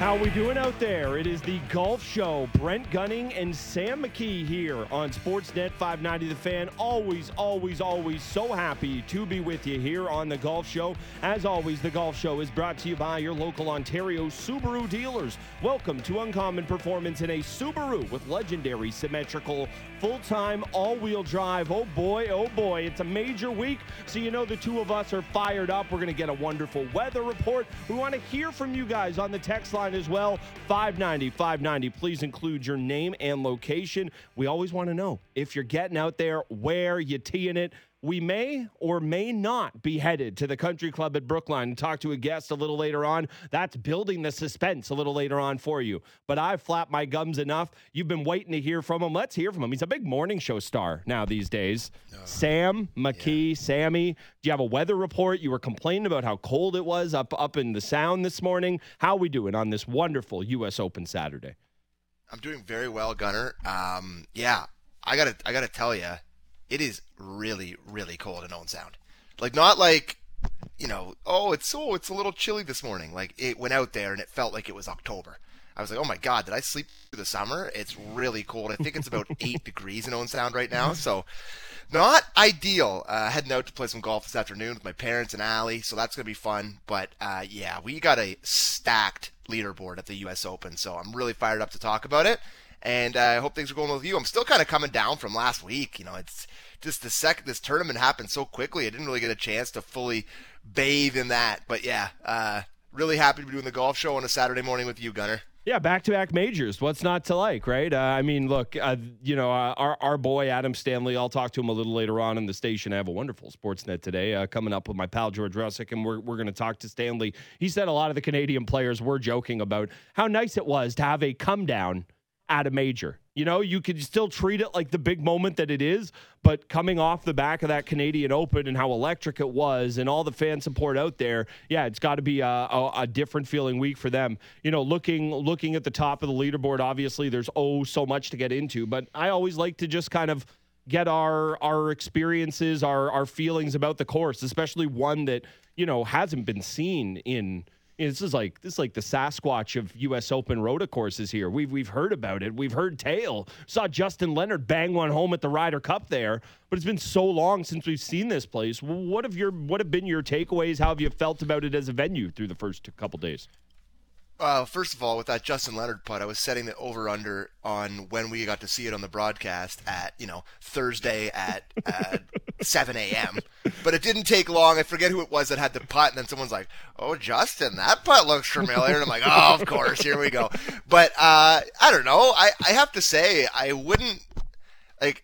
How we doing out there? It is the Golf Show. Brent Gunning and Sam McKee here on Sportsnet 590 The Fan. Always so happy to be with you here on the Golf Show. As always, the Golf Show is brought to you by your local Ontario Subaru dealers. Welcome to Uncommon Performance in a Subaru with legendary symmetrical full-time all-wheel drive. Oh boy, it's a major week, so you know the two of us are fired up. We're going to get a wonderful weather report. We want to hear from you guys on the text line as well. 590. Please include your name and location. We always want to know if you're getting out there, where you teeing it. We may or may not be headed to the Country Club at Brookline and talk to a guest a little later on. That's building the suspense a little later on for you. But I've flapped my gums enough. You've been waiting to hear from him. Let's hear from him. He's a big morning show star now these days. Sam McKee, Sammy, do you have a weather report? You were complaining about how cold it was up in the Sound this morning. How are we doing on this wonderful U.S. Open Saturday? I'm doing very well, Gunner. I gotta tell you, it is really, really cold in Owen Sound. Like, not like, it's a little chilly this morning. Like, it went out there and it felt like it was October. I was like, oh my God, did I sleep through the summer? It's really cold. I think it's about 8 degrees in Owen Sound right now. So, not ideal. Heading out to play some golf this afternoon with my parents and Allie. So that's going to be fun. But, we got a stacked leaderboard at the U.S. Open. So I'm really fired up to talk about it. And I hope things are going well with you. I'm still kind of coming down from last week. It's just this tournament happened so quickly. I didn't really get a chance to fully bathe in that. But really happy to be doing the Golf Show on a Saturday morning with you, Gunner. Yeah, back-to-back majors. What's not to like, right? Look, our boy Adam Stanley, I'll talk to him a little later on in the station. I have a wonderful Sportsnet today coming up with my pal George Russick, and we're going to talk to Stanley. He said a lot of the Canadian players were joking about how nice it was to have a come-down at a major. You could still treat it like the big moment that it is, but coming off the back of that Canadian Open and how electric it was and all the fan support out there, it's got to be a different feeling week for them. Looking at the top of the leaderboard, obviously there's so much to get into, but I always like to just kind of get our experiences, our feelings about the course, especially one that, hasn't been seen in. This is like the Sasquatch of U.S. Open rota courses here. We've heard about it. We've heard tale. Saw Justin Leonard bang one home at the Ryder Cup there, but it's been so long since we've seen this place. What have been your takeaways? How have you felt about it as a venue through the first couple days? First of all, with that Justin Leonard putt, I was setting the over-under on when we got to see it on the broadcast at, Thursday at 7 a.m. But it didn't take long. I forget who it was that had the putt, and then someone's like, oh, Justin, that putt looks familiar. And I'm like, oh, of course, here we go. But I don't know. I have to say, I wouldn't, I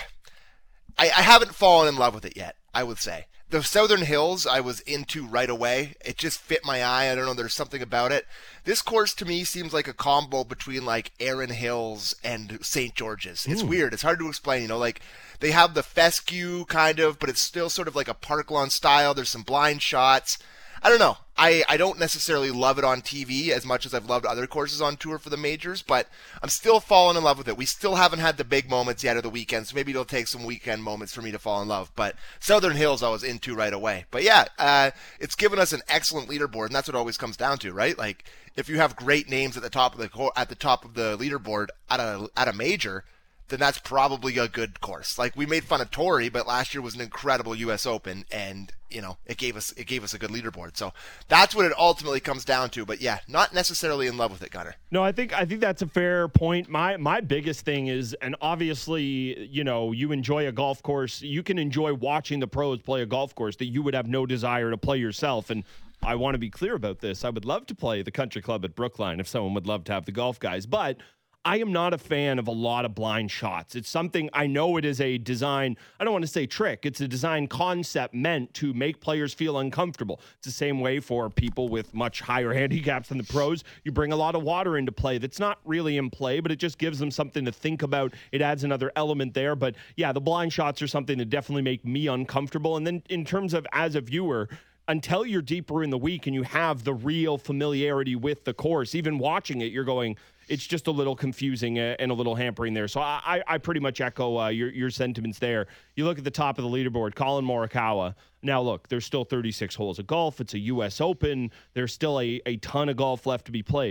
haven't fallen in love with it yet, I would say. The Southern Hills I was into right away. It just fit my eye. I don't know. There's something about it. This course to me seems like a combo between like Erin Hills and St. George's. It's weird. It's hard to explain. They have the fescue kind of, but it's still sort of like a park lawn style. There's some blind shots. I don't know. I don't necessarily love it on TV as much as I've loved other courses on tour for the majors, but I'm still falling in love with it. We still haven't had the big moments yet of the weekend, so maybe it'll take some weekend moments for me to fall in love. But Southern Hills I was into right away. But it's given us an excellent leaderboard, and that's what it always comes down to, right? Like if you have great names at the top of the leaderboard at a major, then that's probably a good course. Like we made fun of Torrey, but last year was an incredible U.S. Open, and it gave us a good leaderboard. So that's what it ultimately comes down to. But not necessarily in love with it, Gunner. No, I think that's a fair point. My biggest thing is, and obviously, you enjoy a golf course. You can enjoy watching the pros play a golf course that you would have no desire to play yourself. And I want to be clear about this. I would love to play the Country Club at Brookline if someone would love to have the golf guys, but I am not a fan of a lot of blind shots. It's something, I know it is a design, I don't want to say trick, it's a design concept meant to make players feel uncomfortable. It's the same way for people with much higher handicaps than the pros. You bring a lot of water into play that's not really in play, but it just gives them something to think about. It adds another element there. But the blind shots are something that definitely make me uncomfortable. And then in terms of as a viewer, until you're deeper in the week and you have the real familiarity with the course, even watching it, you're going, it's just a little confusing and a little hampering there. So I pretty much echo your sentiments there. You look at the top of the leaderboard, Colin Morikawa. Now, look, there's still 36 holes of golf. It's a U.S. Open. There's still a ton of golf left to be played.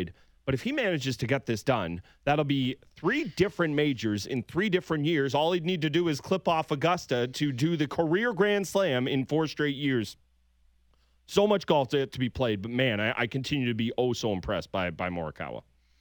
But if he manages to get this done, that'll be 3 different majors in 3 different years. All he'd need to do is clip off Augusta to do the career Grand Slam in 4 straight years. So much golf to be played, but man, I continue to be so impressed by Morikawa.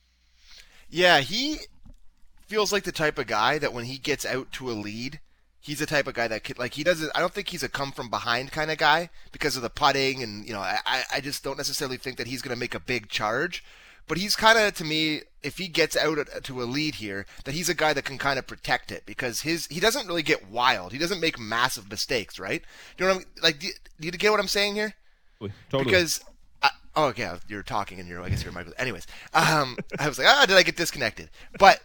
Yeah, he feels like the type of guy that when he gets out to a lead, he's the type of guy that could, like, he doesn't, I don't think he's a come from behind kind of guy because of the putting, and, you know, I just don't necessarily think that he's going to make a big charge. But he's kind of, to me, if he gets out to a lead here, that he's a guy that can kind of protect it because he doesn't really get wild. He doesn't make massive mistakes, right? You know what I'm, like, do you get what I'm saying here? Totally. Because, okay, you're talking and I guess you're Michael. Anyways, I was like, did I get disconnected? But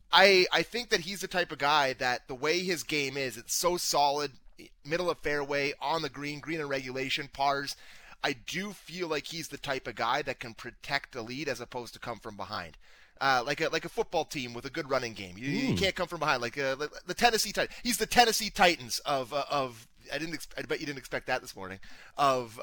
I think that he's the type of guy that the way his game is, it's so solid, middle of fairway, on the green and regulation, pars. I do feel like he's the type of guy that can protect the lead as opposed to come from behind. Like a football team with a good running game. You can't come from behind. Like the Tennessee Titans. He's the Tennessee Titans of I bet you didn't expect that this morning of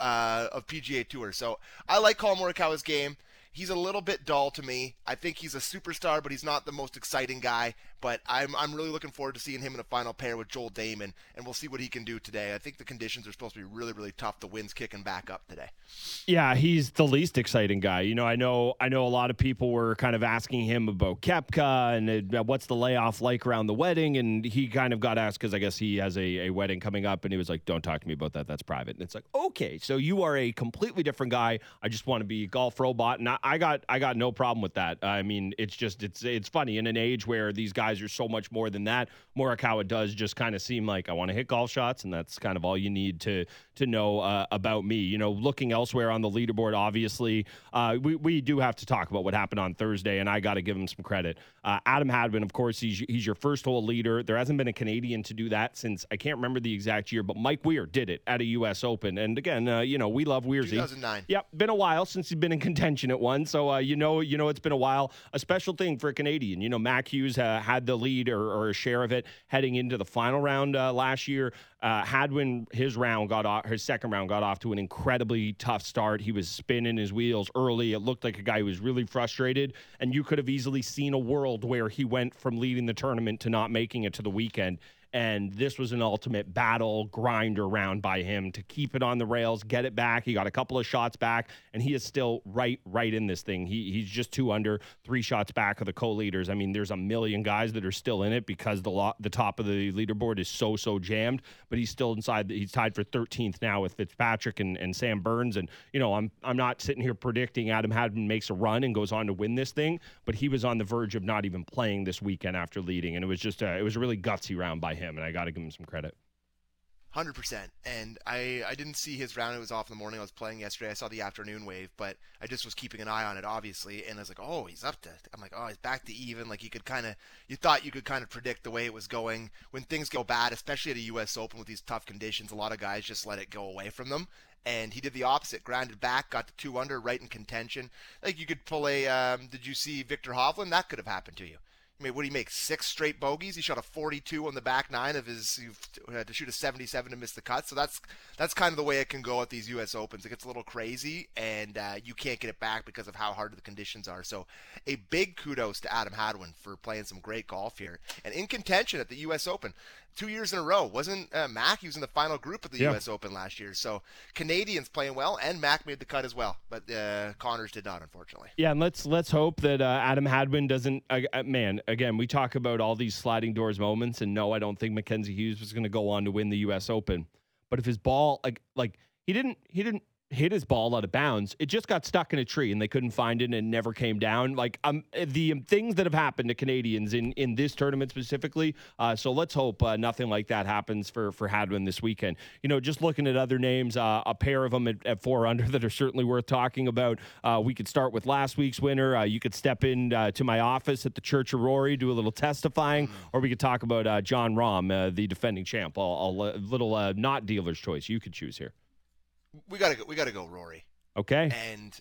PGA Tour. So I like Collin Morikawa's game. He's a little bit dull to me. I think he's a superstar, but he's not the most exciting guy. But I'm really looking forward to seeing him in a final pair with Joel Damon, and we'll see what he can do today. I think the conditions are supposed to be really, really tough. The wind's kicking back up today. Yeah, he's the least exciting guy. You know, I know a lot of people were kind of asking him about Koepka and what's the layoff like around the wedding, and he kind of got asked because I guess he has a wedding coming up, and he was like, "Don't talk to me about that. That's private." And it's like, okay, so you are a completely different guy. I just want to be a golf robot, and I got no problem with that. I mean, it's funny in an age where these guys are so much more than that. Morikawa does just kind of seem like I want to hit golf shots, and that's kind of all you need to know about me. You know, looking elsewhere on the leaderboard, obviously, we do have to talk about what happened on Thursday, and I got to give him some credit. Adam Hadwin, of course, he's your first hole leader. There hasn't been a Canadian to do that since I can't remember the exact year, but Mike Weir did it at a U.S. Open. And again, you know, we love Weirzy. 2009. Yep, been a while since he's been in contention at one, so you know it's been a while. A special thing for a Canadian. You know, Mac Hughes had the lead or a share of it heading into the final round last year. Hadwin, his second round got off to an incredibly tough start. He was spinning his wheels early. It looked like a guy who was really frustrated, and you could have easily seen a world where he went from leading the tournament to not making it to the weekend. And this was an ultimate battle grinder round by him to keep it on the rails, get it back. He got a couple of shots back, and he is still right in this thing. He's just 2 under, 3 shots back of the co-leaders. I mean, there's a million guys that are still in it because the top of the leaderboard is so jammed, but he's still inside. He's tied for 13th now with Fitzpatrick and Sam Burns. And, you know, I'm not sitting here predicting Adam Hadwin makes a run and goes on to win this thing, but he was on the verge of not even playing this weekend after leading. And it was just it was a really gutsy round by him, and I got to give him some credit. 100%. And I didn't see his round. It was off in the morning. I was playing yesterday. I saw the afternoon wave, but I just was keeping an eye on it, obviously. And I was like, oh, he's up to, I'm like, oh, he's back to even. Like you thought you could kind of predict the way it was going. When things go bad, especially at a U.S. Open with these tough conditions, a lot of guys just let it go away from them. And he did the opposite, grounded back, got to 2 under, right in contention. Like you could pull did you see Victor Hovland? That could have happened to you. I mean, what did he make? 6 straight bogeys. He shot a 42 on the back 9 of his. He had to shoot a 77 to miss the cut. So that's kind of the way it can go at these U.S. Opens. It gets a little crazy, and you can't get it back because of how hard the conditions are. So a big kudos to Adam Hadwin for playing some great golf here and in contention at the U.S. Open. 2 years in a row. Wasn't Mac? He was in the final group at the U.S. Open last year. So Canadians playing well, and Mac made the cut as well. But Connors did not, unfortunately. Yeah, and let's hope that Adam Hadwin doesn't. Man, again, we talk about all these sliding doors moments, and no, I don't think Mackenzie Hughes was going to go on to win the U.S. Open. But if his ball, like he didn't hit his ball out of bounds. It just got stuck in a tree and they couldn't find it and it never came down. Like the things that have happened to Canadians in this tournament specifically. So let's hope nothing like that happens for Hadwin this weekend. You know, just looking at other names, a pair of them at 4 under that are certainly worth talking about. We could start with last week's winner. You could step in to my office at the Church of Rory, do a little testifying, or we could talk about John Rahm, the defending champ. A little not dealer's choice. You could choose here. We gotta go Rory. Okay. And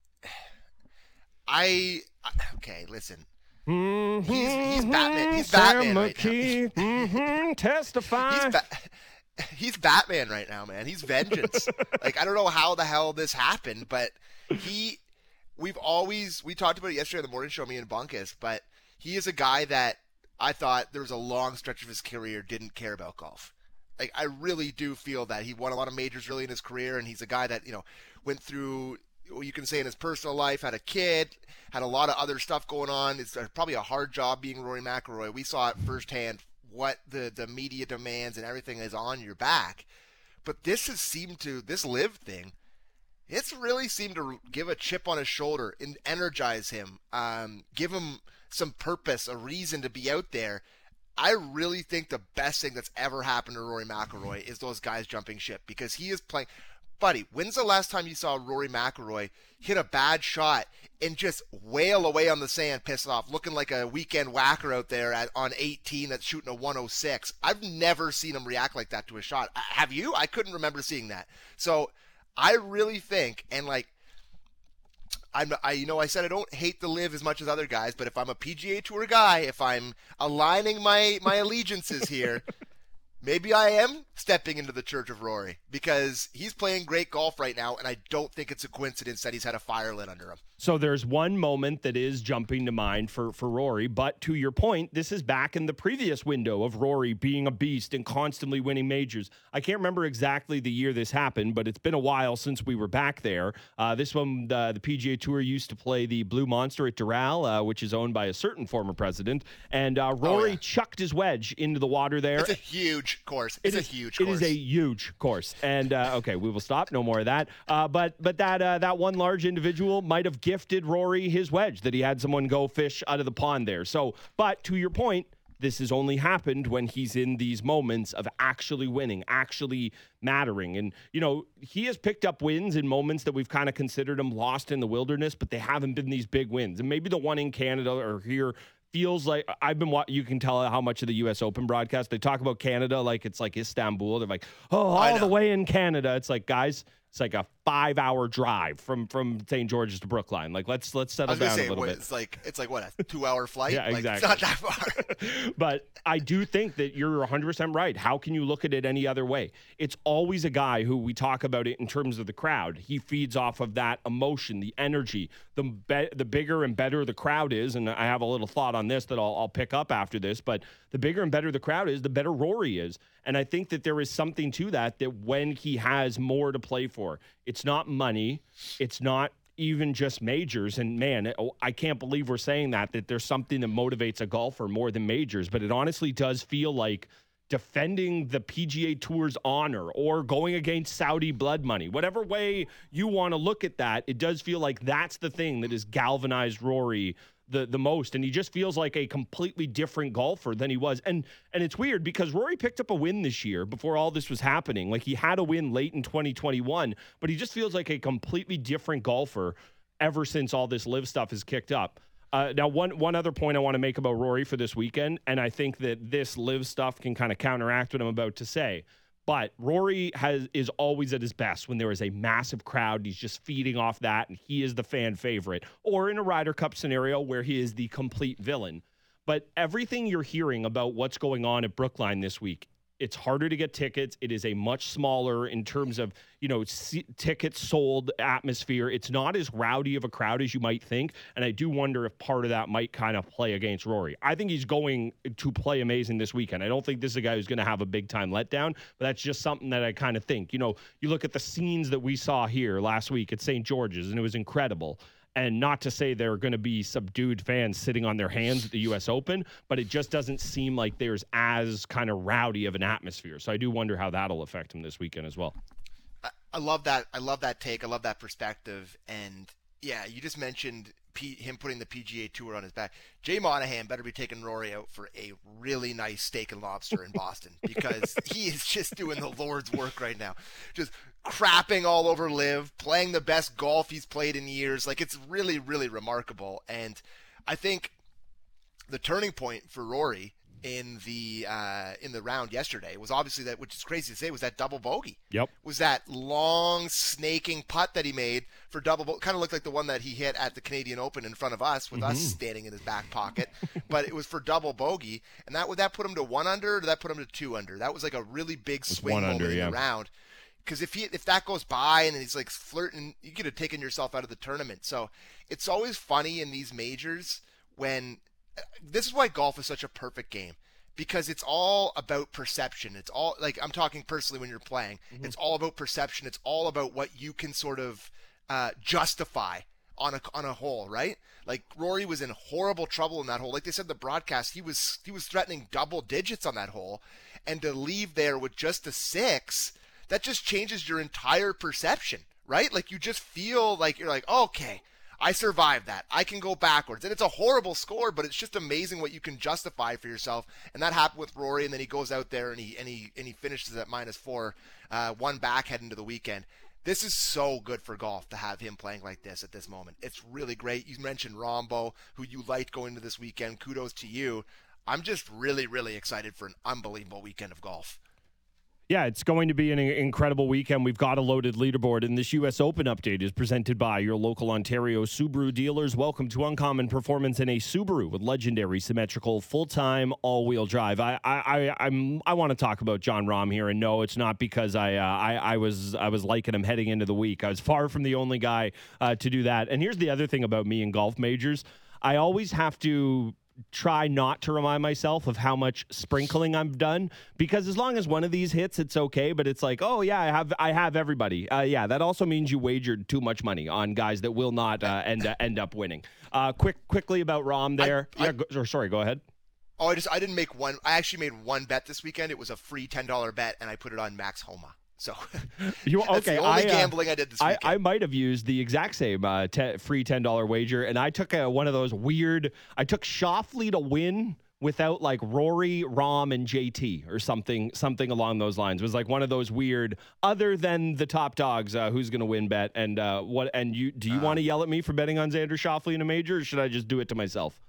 okay, listen. Mm-hmm, he's Batman. He's Batman right McKee, now. Mm-hmm, testify. He's Batman right now, man. He's vengeance. Like I don't know how the hell this happened, but he we talked about it yesterday on the morning show, me and Bunkus, but he is a guy that I thought there was a long stretch of his career didn't care about golf. Like, I really do feel that he won a lot of majors early in his career, and he's a guy that, went through, you can say in his personal life, had a kid, had a lot of other stuff going on. It's probably a hard job being Rory McIlroy. We saw it firsthand what the media demands and everything is on your back. But this LIV thing, it's really seemed to give a chip on his shoulder and energize him, give him some purpose, a reason to be out there. I really think the best thing that's ever happened to Rory McIlroy is those guys jumping ship, because he is playing. Buddy, when's the last time you saw Rory McIlroy hit a bad shot and just wail away on the sand, pissed off, looking like a weekend whacker out there on 18 that's shooting a 106? I've never seen him react like that to a shot. Have you? I couldn't remember seeing that. So I really think, and like, I said I don't hate the LIV as much as other guys, but if I'm a PGA Tour guy, if I'm aligning my allegiances here, maybe I am stepping into the church of Rory, because he's playing great golf right now, and I don't think it's a coincidence that he's had a fire lit under him. So there's one moment that is jumping to mind for Rory, but to your point, this is back in the previous window of Rory being a beast and constantly winning majors. I can't remember exactly the year this happened, but it's been a while since we were back there. This one, the PGA Tour used to play the Blue Monster at Doral, which is owned by a certain former president, and Rory chucked his wedge into the water there. It's a huge course. It is a huge course. And, okay, we will stop. No more of that. But that one large individual might have gifted Rory his wedge that he had someone go fish out of the pond there. So, but to your point, this has only happened when he's in these moments of actually winning, actually mattering. And, he has picked up wins in moments that we've kind of considered him lost in the wilderness, but they haven't been these big wins. And maybe the one in Canada or here feels like you can tell how much of the U.S. Open broadcast, they talk about Canada like it's like Istanbul. They're like, all the way in Canada. It's like, guys, it's like a 5-hour drive from St. George's to Brookline. Like, let's settle down a little bit. It's like what, a 2-hour flight? Yeah, exactly. It's not that far. But I do think that you're 100% right. How can you look at it any other way? It's always a guy who we talk about it in terms of the crowd. He feeds off of that emotion, the energy. The bigger and better the crowd is, and I have a little thought on this that I'll pick up after this, but the bigger and better the crowd is, the better Rory is. And I think that there is something to that when he has more to play for, it's not money, it's not even just majors. And man, I can't believe we're saying that there's something that motivates a golfer more than majors, but it honestly does feel like defending the PGA Tour's honor or going against Saudi blood money. Whatever way you want to look at that, it does feel like that's the thing that has galvanized Rory the most, and he just feels like a completely different golfer than he was. And it's weird because Rory picked up a win this year before all this was happening. Like, he had a win late in 2021, but he just feels like a completely different golfer ever since all this LIV stuff has kicked up. Now, one other point I want to make about Rory for this weekend, and I think that this LIV stuff can kind of counteract what I'm about to say, but Rory is always at his best when there is a massive crowd. He's just feeding off that, and he is the fan favorite. Or in a Ryder Cup scenario where he is the complete villain. But everything you're hearing about what's going on at Brookline this week, it's harder to get tickets. It is a much smaller, in terms of, tickets sold atmosphere. It's not as rowdy of a crowd as you might think. And I do wonder if part of that might kind of play against Rory. I think he's going to play amazing this weekend. I don't think this is a guy who's going to have a big time letdown, but that's just something that I kind of think. You look at the scenes that we saw here last week at St. George's, and it was incredible. And not to say there are going to be subdued fans sitting on their hands at the U.S. Open, but it just doesn't seem like there's as kind of rowdy of an atmosphere. So I do wonder how that'll affect him this weekend as well. I love that. I love that take. I love that perspective. And yeah, you just mentioned him putting the PGA Tour on his back. Jay Monahan better be taking Rory out for a really nice steak and lobster in Boston, because he is just doing the Lord's work right now. Just crapping all over LIV, playing the best golf he's played in years. Like, it's really, really remarkable. And I think the turning point for Rory in the round yesterday was obviously that, which is crazy to say, was that double bogey. Yep. Was that long snaking putt that he made for double bogey. Kind of looked like the one that he hit at the Canadian Open in front of us with us standing in his back pocket. But it was for double bogey. And that put him to 1 under, or did that put him to 2 under? That was like a really big swing moment in the round. because if that goes by and he's like flirting, you could have taken yourself out of the tournament. So it's always funny in these majors when this is why golf is such a perfect game, because it's all about perception. It's all like, I'm talking personally when you're playing. Mm-hmm. It's all about perception. It's all about what you can sort of justify on a hole, right? Like Rory was in horrible trouble in that hole. Like they said in the broadcast, he was threatening double digits on that hole, and to leave there with just a 6, that just changes your entire perception, right? Like you just feel like you're like, okay, I survived that. I can go backwards. And it's a horrible score, but it's just amazing what you can justify for yourself. And that happened with Rory, and then he goes out there and he finishes at -4, one back heading into the weekend. This is so good for golf to have him playing like this at this moment. It's really great. You mentioned Rombo, who you liked going into this weekend. Kudos to you. I'm just really, really excited for an unbelievable weekend of golf. Yeah, it's going to be an incredible weekend. We've got a loaded leaderboard, and this U.S. Open update is presented by your local Ontario Subaru dealers. Welcome to Uncommon Performance in a Subaru with legendary symmetrical full-time all-wheel drive. I want to talk about Jon Rahm here, and no, it's not because I was liking him heading into the week. I was far from the only guy to do that. And here's the other thing about me in golf majors: I always have to try not to remind myself of how much sprinkling I've done, because as long as one of these hits, it's okay. But it's like, oh yeah, I have everybody. Yeah, that also means you wagered too much money on guys that will not end up winning. Quickly about Rahm there. Sorry, go ahead. Oh, I didn't make one. I actually made one bet this weekend. It was a free $10 bet, and I put it on Max Homa. So that's the only gambling I did this weekend. I might have used the exact same free $10 wager, and I took one of those weird. I took Schauffele to win without like Rory, Rahm, and JT or something along those lines. It was like one of those weird, other than the top dogs, who's going to win bet. And what? And you want to yell at me for betting on Xander Schauffele in a major, or should I just do it to myself?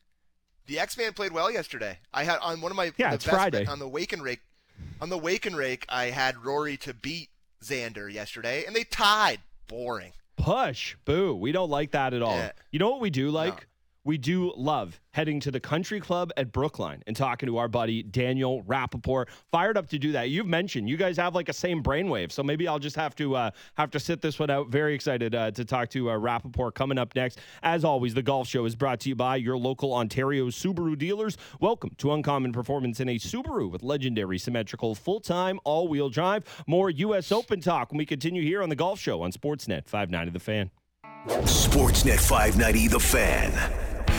The X-Man played well yesterday. I had on one of my it's Friday on the Wake and Rake. On the Wake and Rake, I had Rory to beat Xander yesterday, and they tied. Boring. Push. Boo. We don't like that at all. Yeah. You know what we do like? No. We do love heading to the country club at Brookline and talking to our buddy Daniel Rappaport. Fired up to do that. You've mentioned you guys have like a same brainwave, so maybe I'll just have to sit this one out. Very excited to talk to Rappaport coming up next. As always, the Golf Show is brought to you by your local Ontario Subaru dealers. Welcome to Uncommon Performance in a Subaru with legendary symmetrical full-time all-wheel drive. More U.S. Open talk when we continue here on the Golf Show on Sportsnet 590 The Fan. Sportsnet 590 The Fan.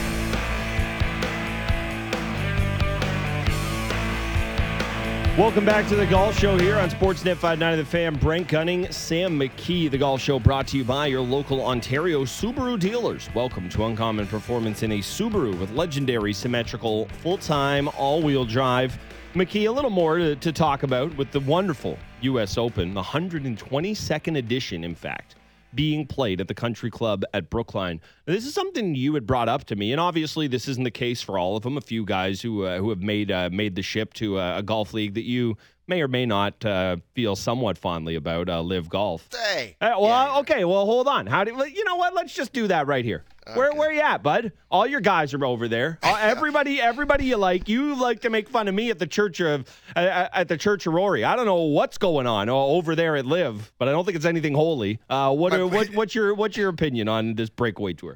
Welcome back to the Golf Show here on Sportsnet 590 The Fan. Brent Gunning, Sam McKee. The Golf Show brought to you by your local Ontario Subaru dealers. Welcome to Uncommon Performance in a Subaru with legendary symmetrical full-time all-wheel drive. McKee, a little more to talk about with the wonderful U.S. Open, the 122nd edition, in fact, being played at the country club at Brookline. Now, this is something you had brought up to me, and obviously this isn't the case for all of them. A few guys who have made the ship to a golf league that you may or may not feel somewhat fondly about, Live Golf. Hey. Okay. Well, hold on. You know what? Let's just do that right here. Okay. Where you at, bud? All your guys are over there. Everybody you like. You like to make fun of me at the Church of Rory. I don't know what's going on over there at Live, but I don't think it's anything holy. What's your opinion on this breakaway tour?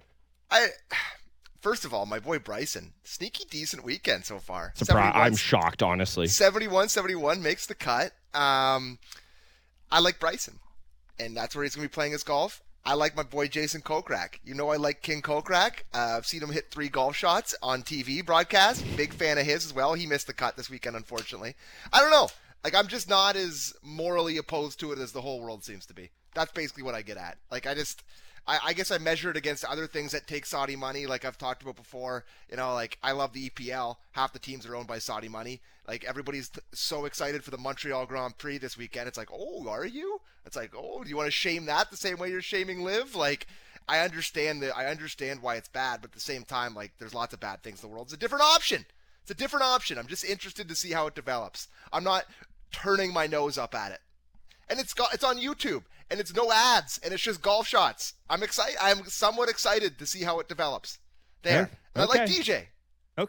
First of all, my boy Bryson, sneaky decent weekend so far. I'm shocked, honestly. 71 makes the cut. I like Bryson, and that's where he's going to be playing his golf. I like my boy Jason Kokrak. You know I like King Kokrak. I've seen him hit 3 golf shots on TV broadcast. Big fan of his as well. He missed the cut this weekend, unfortunately. I don't know. Like, I'm just not as morally opposed to it as the whole world seems to be. That's basically what I get at. Like, I guess I measure it against other things that take Saudi money, like I've talked about before. You know, like, I love the EPL. Half the teams are owned by Saudi money. Like, everybody's so excited for the Montreal Grand Prix this weekend. It's like, oh, are you? It's like, oh, do you want to shame that the same way you're shaming Live? Like, I understand why it's bad, but at the same time, like, there's lots of bad things in the world. It's a different option. I'm just interested to see how it develops. I'm not turning my nose up at it. And it's on YouTube, and it's no ads, and it's just golf shots. I'm excited. I'm somewhat excited to see how it develops. There. And I like DJ. Okay.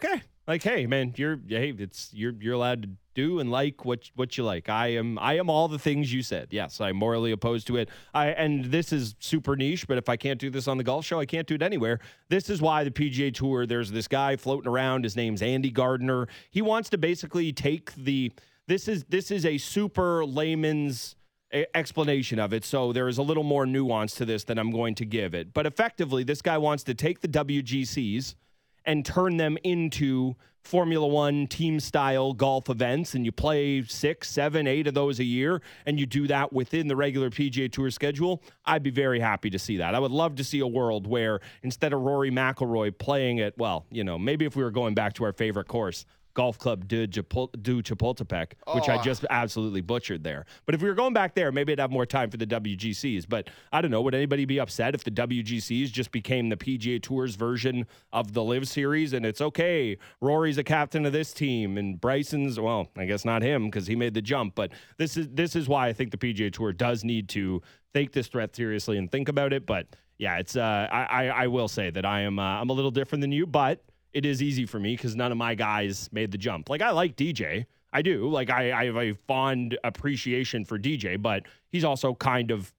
Like, hey, man, you're allowed to do and like what you like. I am all the things you said. Yes, I'm morally opposed to it. And this is super niche, but if I can't do this on the golf show, I can't do it anywhere. This is why the PGA Tour, there's this guy floating around. His name's Andy Gardner. He wants to basically take this is a super layman's explanation of it, so there is a little more nuance to this than I'm going to give it. But effectively, this guy wants to take the WGCs and turn them into Formula One team-style golf events, and you play 6, 7, 8 of those a year, and you do that within the regular PGA Tour schedule. I'd be very happy to see that. I would love to see a world where instead of Rory McIlroy playing at, well, maybe if we were going back to our favorite course, Golf Club du Chapultepec, which I just absolutely butchered there. But if we were going back there, maybe I'd have more time for the WGCs. But I don't know. Would anybody be upset if the WGCs just became the PGA Tour's version of the Live Series? And it's okay, Rory's a captain of this team, and Bryson's, well, I guess not him because he made the jump. But this is why I think the PGA Tour does need to take this threat seriously and think about it. But yeah, it's I will say that I'm a little different than you, but it is easy for me because none of my guys made the jump. Like, I like DJ. I do. Like, I have a fond appreciation for DJ, but he's also kind of,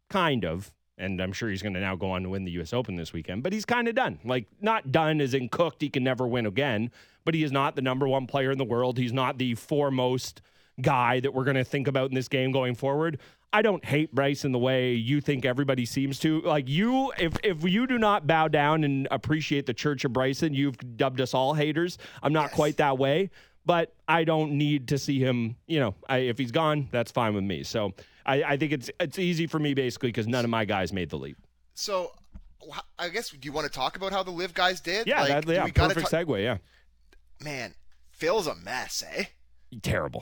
and I'm sure he's going to now go on to win the U.S. Open this weekend, but he's kind of done. Like, not done as in cooked. He can never win again, but he is not the number one player in the world. He's not the foremost guy that we're going to think about in this game going forward. I don't hate Bryson the way you think everybody seems to. Like, if you do not bow down and appreciate the Church of Bryson, you've dubbed us all haters. I'm not quite that way, but I don't need to see him, if he's gone, that's fine with me. So I think it's easy for me basically because none of my guys made the leap. So I guess, do you want to talk about how the Live guys did? Yeah, perfect segue, yeah. Man, Phil's a mess, eh? Terrible.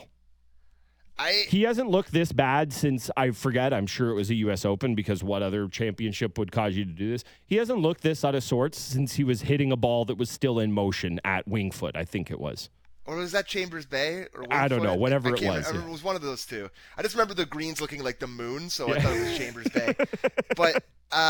He hasn't looked this bad since, I forget, I'm sure it was a U.S. Open because what other championship would cause you to do this? He hasn't looked this out of sorts since he was hitting a ball that was still in motion at Winged Foot, I think it was. Or was that Chambers Bay? Or I don't know, whatever it was. It was one of those two. I just remember the greens looking like the moon, so I thought it was Chambers Bay. But,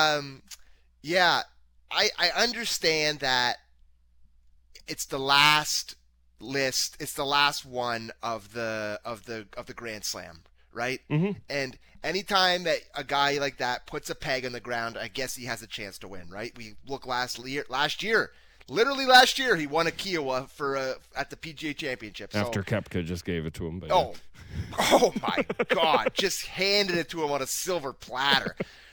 yeah, I understand that it's the last list. It's the last one of the Grand Slam, right? Mm-hmm. And anytime that a guy like that puts a peg in the ground, I guess he has a chance to win, right? We look last year, literally last year, he won a Kiowa at the PGA Championship. After Koepka just gave it to him. But oh my God, just handed it to him on a silver platter.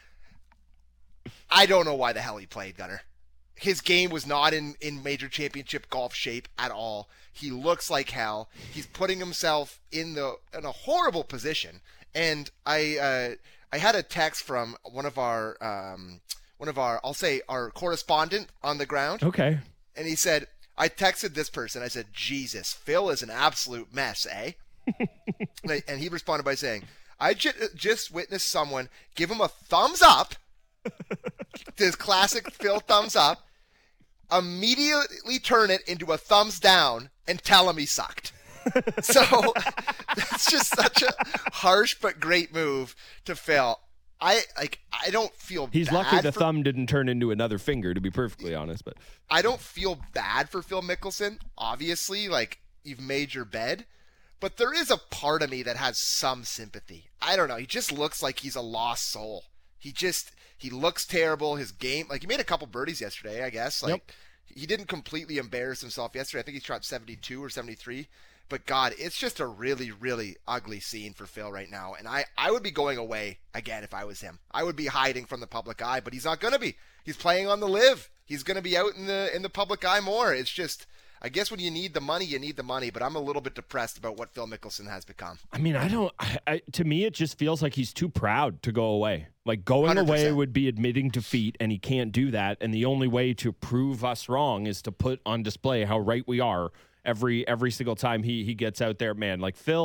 I don't know why the hell he played, Gunner. His game was not in major championship golf shape at all. He looks like hell. He's putting himself in a horrible position. And I had a text from one of our I'll say our correspondent on the ground. Okay. And he said, I texted this person. I said, Jesus, Phil is an absolute mess, eh? And he responded by saying, I just witnessed someone give him a thumbs up. This classic Phil thumbs up, immediately turn it into a thumbs down and tell him he sucked. So that's just such a harsh but great move to Phil. I don't feel He's bad lucky the thumb didn't turn into another finger, to be perfectly honest. But I don't feel bad for Phil Mickelson. Obviously, like, you've made your bed. But there is a part of me that has some sympathy. I don't know. He just looks like he's a lost soul. He looks terrible. His game, like, he made a couple birdies yesterday, I guess. Like, yep. He didn't completely embarrass himself yesterday. I think he shot 72 or 73. But, God, it's just a really, really ugly scene for Phil right now. And I would be going away again if I was him. I would be hiding from the public eye, but he's not going to be. He's playing on the Live. He's going to be out in the public eye more. It's just, I guess when you need the money, you need the money. But I'm a little bit depressed about what Phil Mickelson has become. I mean, to me, it just feels like he's too proud to go away. Like, going 100%. Away would be admitting defeat, and he can't do that. And the only way to prove us wrong is to put on display how right we are every single time he gets out there, man. Like, Phil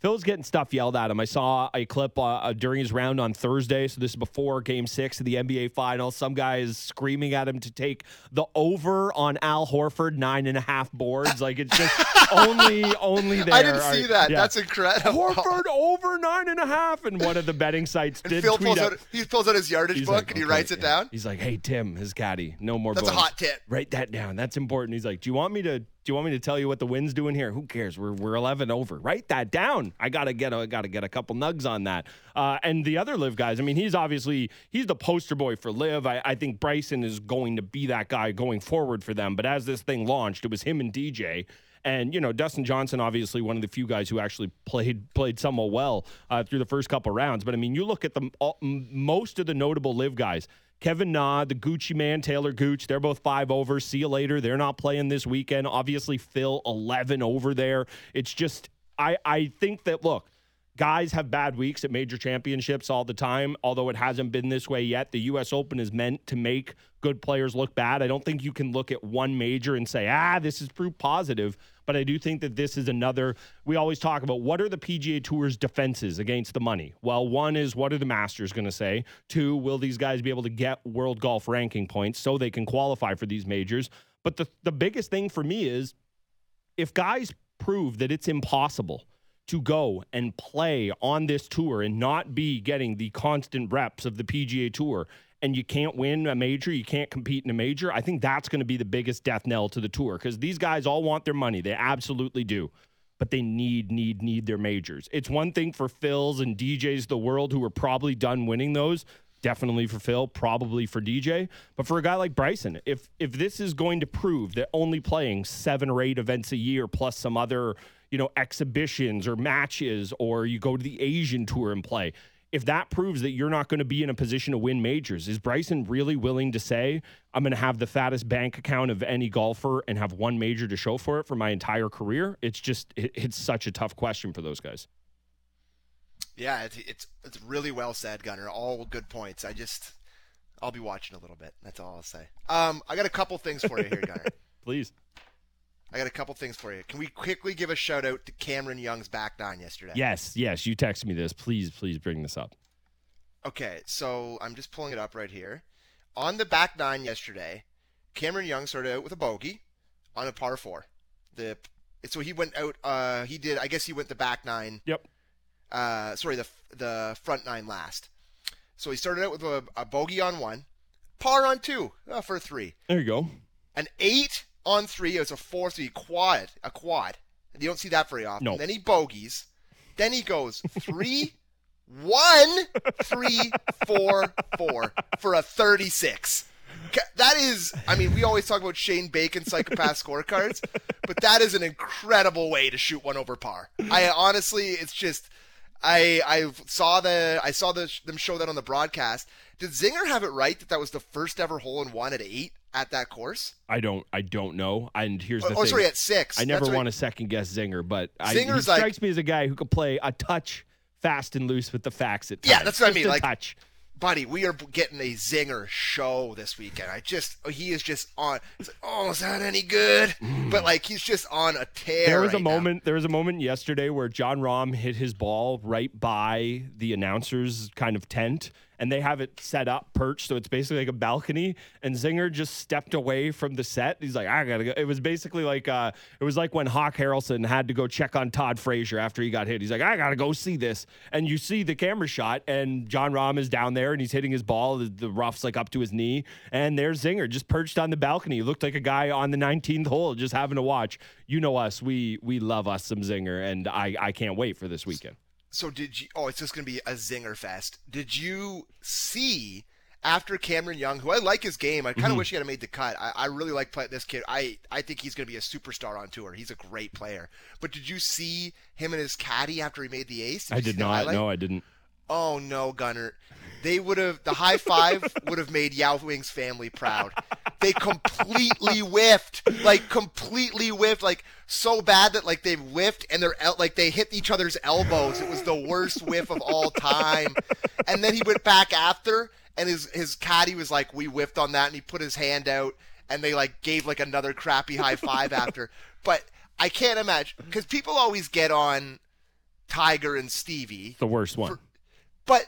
Phil's getting stuff yelled at him. I saw a clip during his round on Thursday, so this is before Game 6 of the NBA Finals. Some guy is screaming at him to take the over on Al Horford 9.5 boards. Like, it's just only there. I didn't see that. Yeah. That's incredible. Horford over 9.5, and one of the betting sites and did Phil tweet out. He pulls out his yardage book and he writes it down. He's like, "Hey Tim, his caddy, no more." That's bones. a hot tip. Write that down. That's important. He's like, "Do you want me to tell you what the wind's doing here? Who cares? We're 11 over. Write that down. I gotta get a couple nugs on that." And the other Liv guys, I mean, he's the poster boy for Liv. I think Bryson is going to be that guy going forward for them. But as this thing launched, it was him and DJ. And, Dustin Johnson, obviously one of the few guys who actually played somewhat well through the first couple rounds. But, I mean, you look at most of the notable Liv guys. Kevin Na, the Gucci man, Taylor Gooch, they're both 5 over. See you later. They're not playing this weekend. Obviously, Phil, 11 over there. It's just, I think that, look, guys have bad weeks at major championships all the time, although it hasn't been this way yet. The U.S. Open is meant to make good players look bad. I don't think you can look at one major and say, this is proof positive. But I do think that this is another, we always talk about what are the PGA Tour's defenses against the money? Well, one is what are the Masters going to say? 2, will these guys be able to get world golf ranking points so they can qualify for these majors? But the biggest thing for me is if guys prove that it's impossible to go and play on this tour and not be getting the constant reps of the PGA Tour, and you can't win a major, you can't compete in a major, I think that's going to be the biggest death knell to the tour because these guys all want their money. They absolutely do. But they need their majors. It's one thing for Phils and DJs of the world who are probably done winning those. Definitely for Phil, probably for DJ. But for a guy like Bryson, if this is going to prove that only playing 7 or 8 events a year plus some other, exhibitions or matches, or you go to the Asian tour and play, if that proves that you're not going to be in a position to win majors, is Bryson really willing to say, I'm going to have the fattest bank account of any golfer and have one major to show for it for my entire career? It's just, it's such a tough question for those guys. Yeah, it's really well said, Gunner. All good points. I'll be watching a little bit. That's all I'll say. I got a couple things for you here, Gunner. Please. I got a couple things for you. Can we quickly give a shout out to Cameron Young's back 9 yesterday? Yes. You texted me this. Please bring this up. Okay, so I'm just pulling it up right here. On the back 9 yesterday, Cameron Young started out with a bogey on a par 4. So he went out. I guess he went the back 9. Yep. The front 9 last. So he started out with a bogey on 1, par on 2 for a 3. There you go. An 8 on 3. It was a 4-3 a quad. You don't see that very often. No. Then he bogeys. Then he goes 3, 1, 3, 4, 4 for a 36. That is, we always talk about Shane Bacon psychopath scorecards, but that is an incredible way to shoot one over par. It's just, I saw them show that on the broadcast. Did Zinger have it right that was the first ever hole-in-one at 8 at that course? I don't know. And here's the thing. Sorry, at 6. I never want to second guess Zinger, but he strikes me as a guy who could play a touch fast and loose with the facts at times. Yeah, that's what I mean. Like, touch. Buddy, we are getting a Zinger show this weekend. He is just on. It's like, is that any good? But he's just on a tear. There was a moment yesterday where John Rahm hit his ball right by the announcer's kind of tent, and they have it set up, perched, so it's basically like a balcony, and Zinger just stepped away from the set. He's like, I gotta go. It was basically like when Hawk Harrelson had to go check on Todd Frazier after he got hit. He's like, I gotta go see this. And you see the camera shot, and John Rahm is down there, and he's hitting his ball. The rough's up to his knee, and there's Zinger just perched on the balcony. He looked like a guy on the 19th hole just having to watch. You know us. We love us some Zinger, and I can't wait for this weekend. So it's just going to be a Zinger fest. Did you see, after Cameron Young, who I like his game, I kind of wish he had made the cut. I really like playing this kid. I think he's going to be a superstar on tour. He's a great player. But did you see him and his caddy after he made the ace? I did not. No, I didn't. Oh, no, Gunner. The high five would have made Yao Wing's family proud. They completely whiffed, so bad that they whiffed and they hit each other's elbows. It was the worst whiff of all time. And then he went back after, and his caddy was like, we whiffed on that, and he put his hand out, and they gave another crappy high five after. But I can't imagine, because people always get on Tiger and Stevie. The worst one. But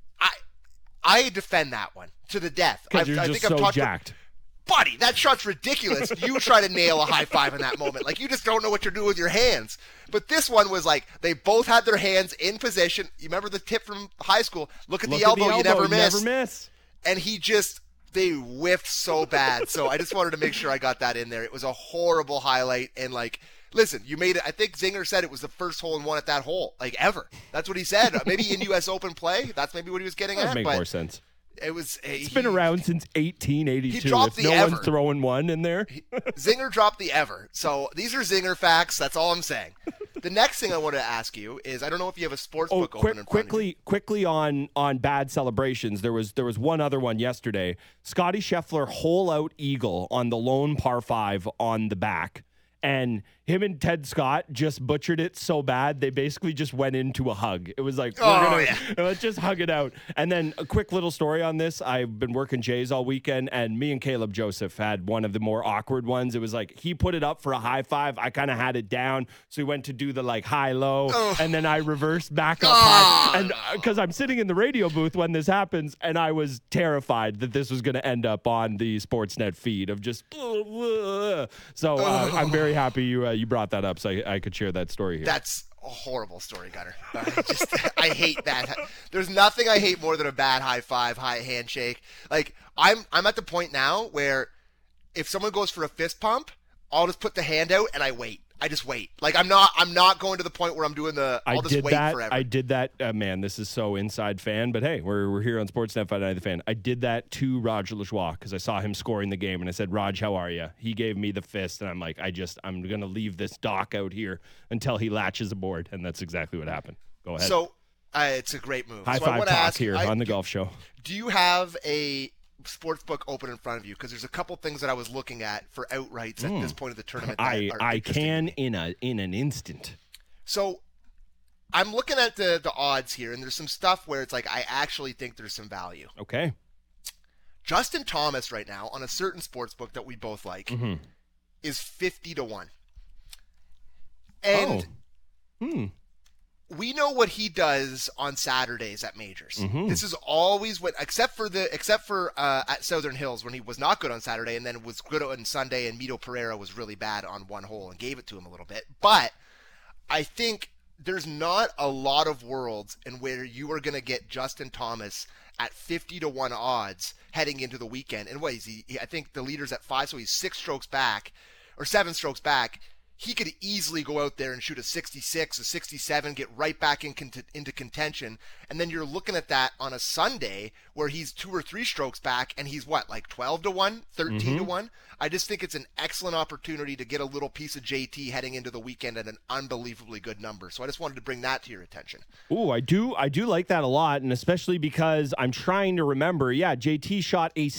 I defend that one to the death. Because you're just so jacked. Buddy, that shot's ridiculous. You try to nail a high five in that moment. Like, you just don't know what you're doing with your hands. But this one was like, they both had their hands in position. You remember the tip from high school? Look at the elbow, you never miss. And they whiffed so bad. So I just wanted to make sure I got that in there. It was a horrible highlight. And, like, listen, you made it. I think Zinger said it was the first hole-in-one at that hole, like, ever. That's what he said. Maybe in U.S. Open play. That's maybe what he was getting at. That would make more sense. It's been around since 1882. He dropped the ever. One's throwing one in there. Zinger dropped the ever. So these are Zinger facts. That's all I'm saying. The next thing I want to ask you is, I don't know if you have a sports book open in front of you. Quickly on bad celebrations. There was one other one yesterday. Scotty Scheffler hole out eagle on the lone par 5 on the back. And him and Ted Scott just butchered it so bad, they basically just went into a hug. It was like, let's just hug it out. And then a quick little story on this. I've been working Jays all weekend, and me and Caleb Joseph had one of the more awkward ones. It was like, he put it up for a high five. I kind of had it down. So he went to do the like high-low, and then I reversed back up high. And because I'm sitting in the radio booth when this happens, and I was terrified that this was going to end up on the Sportsnet feed of just, so I'm very happy you brought that up so I could share that story here. That's a horrible story, Gunner. I hate that. There's nothing I hate more than a bad high five, high handshake. Like, I'm at the point now where if someone goes for a fist pump, I'll just put the hand out and I wait. I just wait. Like, I'm not going to the point where I'm doing I'll just wait forever. I did that. Man, this is so inside fan, but hey, we're here on Sportsnet 590 The Fan. I did that to Roger Lajoie because I saw him scoring the game, and I said, Raj, how are you? He gave me the fist, and I'm like, I'm going to leave this dock out here until he latches aboard, and that's exactly what happened. Go ahead. So, it's a great move. High five talk here on the golf show. Do you have a sports book open in front of you? Because there's a couple things that I was looking at for outrights at this point of the tournament. I can in an instant. So I'm looking at the odds here, and there's some stuff where it's like I actually think there's some value. Okay. Justin Thomas right now on a certain sports book that we both like is 50-1. And we know what he does on Saturdays at majors. This is always what, except for at Southern Hills when he was not good on Saturday and then was good on Sunday, and Mito Pereira was really bad on one hole and gave it to him a little bit. But I think there's not a lot of worlds in where you are going to get Justin Thomas at 50-1 odds heading into the weekend. And what is he? I think the leader's at 5, so he's 6 strokes back or 7 strokes back. He could easily go out there and shoot a 66, a 67, get right back into contention. And then you're looking at that on a Sunday where he's 2 or 3 strokes back and he's like 12-1, 13-1. I just think it's an excellent opportunity to get a little piece of JT heading into the weekend at an unbelievably good number. So I just wanted to bring that to your attention. Ooh, I do like that a lot, and especially because I'm trying to remember. Yeah, JT shot a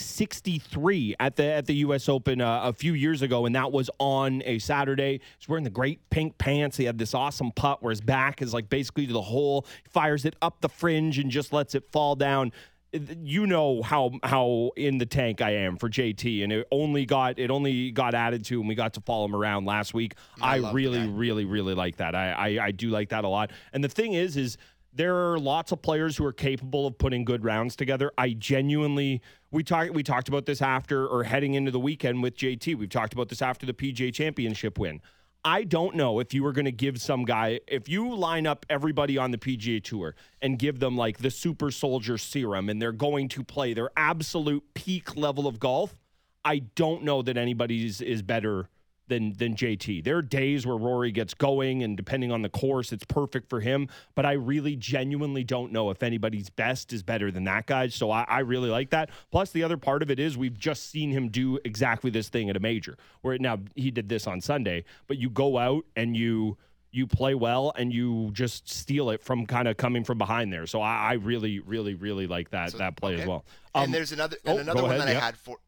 63 at the U.S. Open a few years ago, and that was on a Saturday. He's wearing the great pink pants. He had this awesome putt where his back is like basically to the hole. He fires it up the fringe and just lets it fall down. You know how in the tank I am for JT, and it only got added to, and we got to follow him around last week. I really like that. I do like that a lot. And the thing is there are lots of players who are capable of putting good rounds together. I genuinely, we talked about this after or heading into the weekend with JT. We've talked about this after the PGA Championship win. I don't know if you were going to give some guy, if you line up everybody on the PGA Tour and give them like the super soldier serum and they're going to play their absolute peak level of golf, I don't know that anybody is better than JT. There are days where Rory gets going, and depending on the course, it's perfect for him. But I really genuinely don't know if anybody's best is better than that guy. So I really like that. Plus, the other part of it is we've just seen him do exactly this thing at a major. Where now he did this on Sunday, but you go out and you play well and you just steal it from kind of coming from behind there. So I really like that play as well. And there's another one that I had for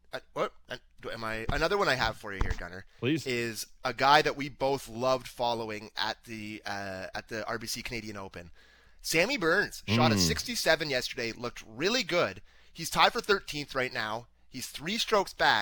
another one I have for you here, Gunner. Please. Is a guy that we both loved following at the RBC Canadian Open. Sammy Burns shot a 67 yesterday, looked really good. He's tied for 13th right now. He's 3 strokes back.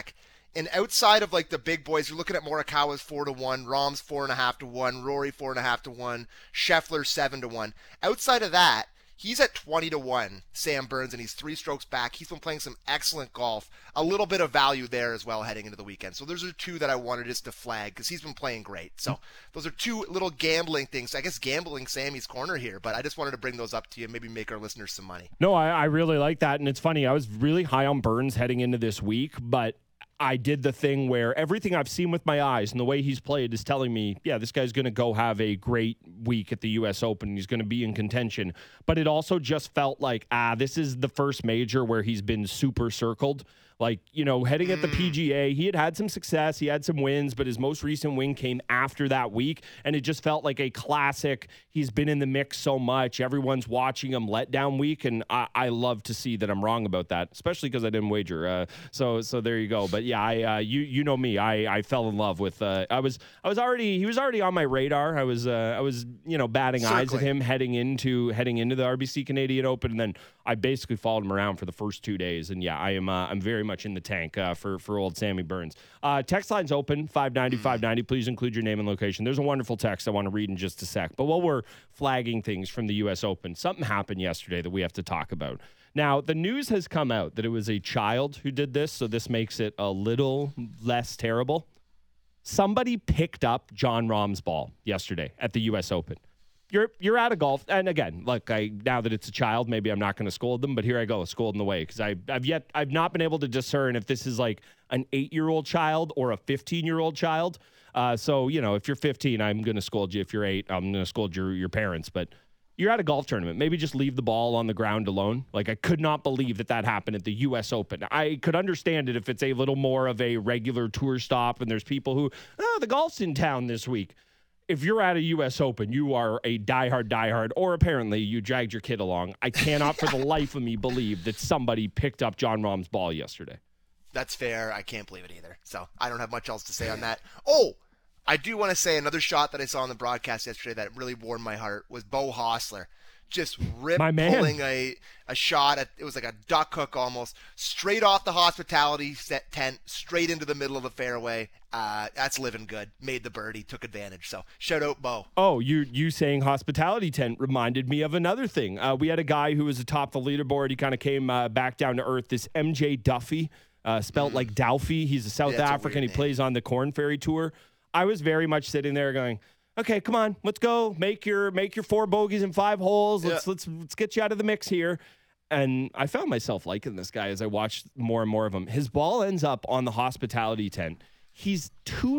And outside of like the big boys, you're looking at Morikawa's 4-1, Rahm's 4.5-1, Rory 4.5-1, Scheffler 7-1. Outside of that, he's at 20-1, Sam Burns, and he's 3 strokes back. He's been playing some excellent golf. A little bit of value there as well heading into the weekend. So those are 2 that I wanted just to flag because he's been playing great. So those are 2 little gambling things. I guess gambling Sammy's corner here, but I just wanted to bring those up to you and maybe make our listeners some money. No, I really like that. And it's funny, I was really high on Burns heading into this week, but I did the thing where everything I've seen with my eyes and the way he's played is telling me, yeah, this guy's going to go have a great week at the U.S. Open. He's going to be in contention. But it also just felt like, this is the first major where he's been super circled. Like, heading at the PGA, he had some success. He had some wins, but his most recent win came after that week. And it just felt like a classic. He's been in the mix so much. Everyone's watching him letdown week. And I love to see that I'm wrong about that, especially because I didn't wager. So there you go. But yeah, you know me. I fell in love with, he was already on my radar. I was batting eyes at him heading into the RBC Canadian Open. And then I basically followed him around for the first 2 days. And yeah, I'm very much in the tank for old Sammy Burns. Text line's open, 590-590. Please include your name and location. There's a wonderful text I want to read in just a sec. But while we're flagging things from the U.S. Open, something happened yesterday that we have to talk about. Now, the news has come out that it was a child who did this, so this makes it a little less terrible. Somebody picked up Jon Rahm's ball yesterday at the U.S. Open. You're out of golf, and again, now that it's a child, maybe I'm not going to scold them, but here I go, scolding the way, because I've not been able to discern if this is like an 8-year-old child or a 15-year-old child. So if you're 15, I'm going to scold you. If you're 8, I'm going to scold your parents. But you're at a golf tournament. Maybe just leave the ball on the ground alone. Like, I could not believe that happened at the U.S. Open. I could understand it if it's a little more of a regular tour stop and there's people who, the golf's in town this week. If you're at a U.S. Open, you are a diehard, or apparently you dragged your kid along. I cannot for the life of me believe that somebody picked up Jon Rahm's ball yesterday. That's fair. I can't believe it either. So I don't have much else to say on that. Oh, I do want to say another shot that I saw on the broadcast yesterday that really warmed my heart was Beau Hossler. Just pulling a shot it was like a duck hook almost, straight off the hospitality tent, straight into the middle of the fairway. That's living good. Made the birdie, took advantage. So shout out Beau. Oh, you saying hospitality tent reminded me of another thing. We had a guy who was atop the leaderboard. He kind of came back down to earth. This MJ Duffy, spelt like Doughty. He's a South African. He plays on the Corn Ferry Tour. I was very much sitting there going, okay, come on, let's go. Make your 4 bogeys in 5 holes. Let's get you out of the mix here. And I found myself liking this guy as I watched more and more of him. His ball ends up on the hospitality tent. He's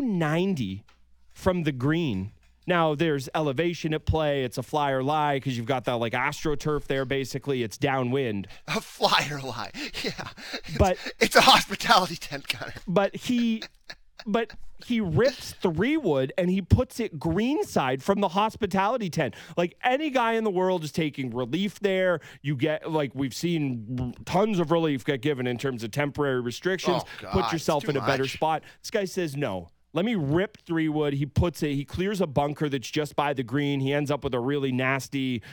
290 from the green. Now, there's elevation at play. It's a fly or lie because you've got that like AstroTurf there, basically. It's downwind. A fly or lie. Yeah. It's a hospitality tent, Connor. But he rips 3-wood and he puts it greenside from the hospitality tent. Like, any guy in the world is taking relief there. You get, we've seen tons of relief get given in terms of temporary restrictions. Oh, God, put yourself in a better spot. This guy says, no, let me rip 3-wood. He puts it, he clears a bunker that's just by the green. He ends up with a really nasty,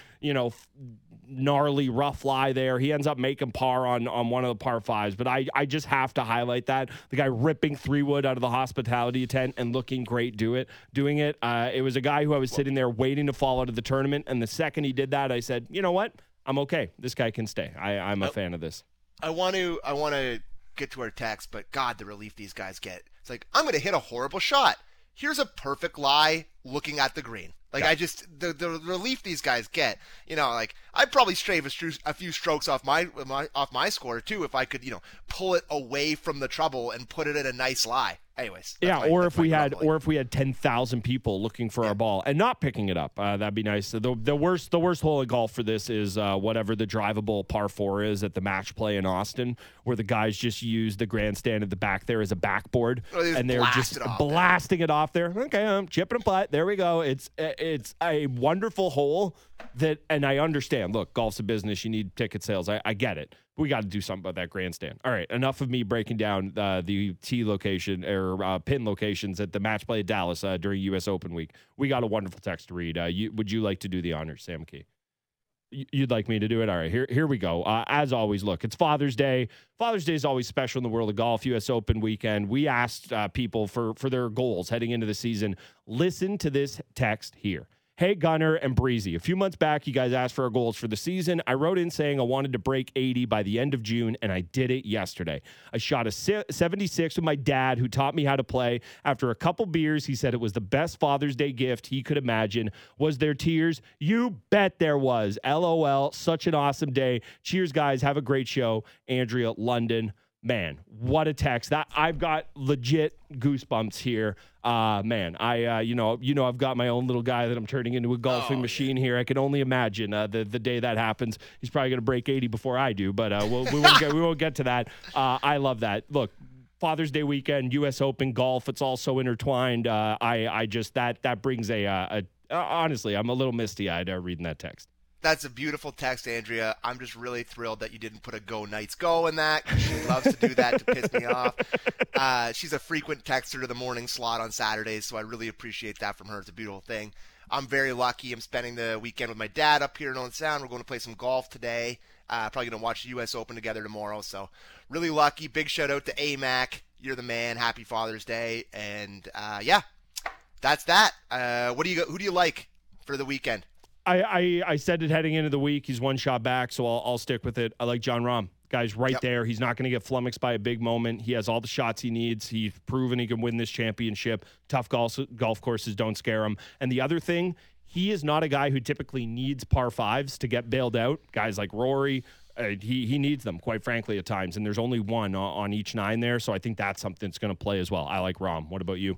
gnarly rough lie there. He ends up making par on one of the par 5s. But I just have to highlight that. The guy ripping 3-wood out of the hospitality tent and looking great doing it. It was a guy who I was sitting there waiting to fall out of the tournament. And the second he did that, I said, you know what? I'm okay. This guy can stay. I'm a fan of this. I want to get to our text, but God, the relief these guys get. It's like, I'm going to hit a horrible shot. Here's a perfect lie looking at the green. The relief these guys get, I'd probably strave a few strokes off my score too if I could, pull it away from the trouble and put it in a nice lie. Anyways, or if we had 10,000 people looking for our ball and not picking it up, that'd be nice. The worst hole in golf for this is whatever the drivable par 4 is at the match play in Austin, where the guys just use the grandstand at the back there as a backboard, and they're just blasting it off there. Okay, I'm chipping a putt. There we go. It's a wonderful hole and I understand. Look, golf's a business. You need ticket sales. I get it. We got to do something about that grandstand. All right, enough of me breaking down the tee location or pin locations at the match play at Dallas during U.S. Open week. We got a wonderful text to read. Would you like to do the honors, Sam Key? You'd like me to do it? All right, here we go. As always, look, it's Father's Day. Father's Day is always special in the world of golf. U.S. Open weekend. We asked people for their goals heading into the season. Listen to this text here. Hey, Gunner and Breezy. A few months back, you guys asked for our goals for the season. I wrote in saying I wanted to break 80 by the end of June, and I did it yesterday. I shot a 76 with my dad, who taught me how to play. After a couple beers, he said it was the best Father's Day gift he could imagine. Was there tears? You bet there was. LOL. Such an awesome day. Cheers, guys. Have a great show. Andrea, London. Man, what a text. That I've got legit goosebumps here. Man, I've got my own little guy that I'm turning into a golfing machine here. I can only imagine the day that happens. He's probably going to break 80 before I do, but we won't get to that. I love that. Look, Father's Day weekend, U.S. Open, golf, it's all so intertwined. That brings honestly, I'm a little misty-eyed reading that text. That's a beautiful text, Andrea. I'm just really thrilled that you didn't put a "Go Knights Go" in that. She loves to do that to piss me off. She's a frequent texter to the morning slot on Saturdays, so I really appreciate that from her. It's a beautiful thing. I'm very lucky. I'm spending the weekend with my dad up here in Owen Sound. We're going to play some golf today. Probably going to watch the U.S. Open together tomorrow. So really lucky. Big shout out to AMAC. You're the man. Happy Father's Day. And that's that. Who do you like for the weekend? I said it heading into the week. He's one shot back, so I'll stick with it. I like Jon Rahm. Guy's right there. He's not going to get flummoxed by a big moment. He has all the shots he needs. He's proven he can win this championship. Tough golf courses don't scare him. And the other thing, he is not a guy who typically needs par fives to get bailed out. Guys like Rory, he needs them, quite frankly, at times. And there's only one on each 9 there, so I think that's something that's going to play as well. I like Rahm. What about you?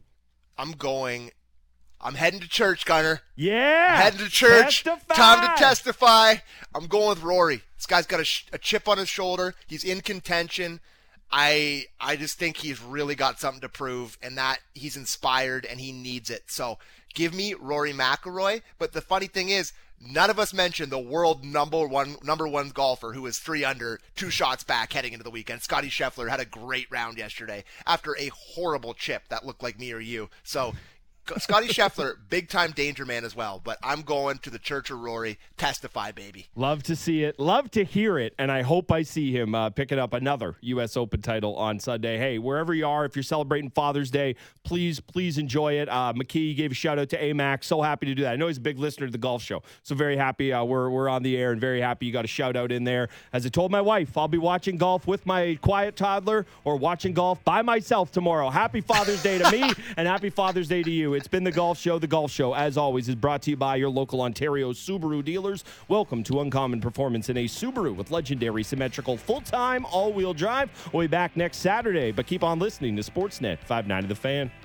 I'm heading to church, Gunner. Yeah. I'm heading to church. Testify. Time to testify. I'm going with Rory. This guy's got a chip on his shoulder. He's in contention. I just think he's really got something to prove, and that he's inspired and he needs it. So give me Rory McIlroy. But the funny thing is, none of us mentioned the world number one golfer who is 3 under, 2 shots back heading into the weekend. Scotty Scheffler had a great round yesterday after a horrible chip that looked like me or you. So Scotty Scheffler, big-time danger man as well, but I'm going to the Church of Rory. Testify, baby. Love to see it. Love to hear it, and I hope I see him picking up another U.S. Open title on Sunday. Hey, wherever you are, if you're celebrating Father's Day, please enjoy it. McKee gave a shout-out to AMAC. So happy to do that. I know he's a big listener to the golf show, so very happy we're on the air and very happy you got a shout-out in there. As I told my wife, I'll be watching golf with my quiet toddler or watching golf by myself tomorrow. Happy Father's Day to me, and happy Father's Day to you. It's been The Golf Show. The Golf Show, as always, is brought to you by your local Ontario Subaru dealers. Welcome to Uncommon Performance in a Subaru with legendary symmetrical full-time all-wheel drive. We'll be back next Saturday, but keep on listening to Sportsnet 590 The Fan.